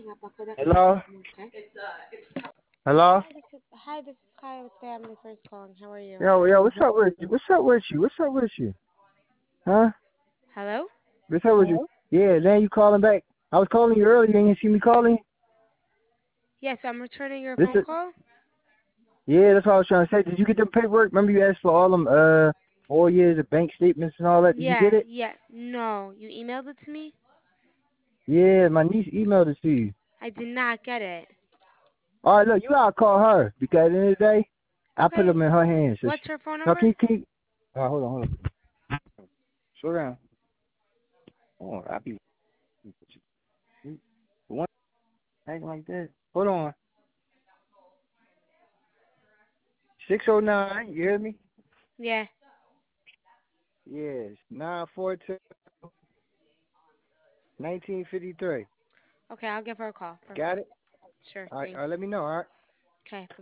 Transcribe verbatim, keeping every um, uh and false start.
Hello? Hello? Hi, this is hi, this is Kaya with Family First Calling. How are you? Yo, yo, what's up with you? What's up with you? What's up with you? Huh? Hello? What's up with you? Yeah, then you calling back. I was calling you earlier and you see me calling? Yes, I'm returning your This phone is, call. yeah, that's what I was trying to say. Did you get the paperwork? Remember you asked for all them, uh, four years of bank statements and all that? Did you Yeah, get it? yeah. No, you emailed it to me. Yeah, my niece emailed it to you. I did not get it. All right, look, you gotta call her because at the end of the day, I put Okay. them in her hands. So What's she, her phone no, number? can you, can you, all right, hold on, hold on. Slow down. Oh, I be, one, acting like that. Hold on. six oh nine, you hear me? Yeah. Yes, nine four two, nineteen fifty three. Okay, I'll give her a call. Got Perfect. it? Sure. All right, all Thank right, you. let me know, all right? Okay.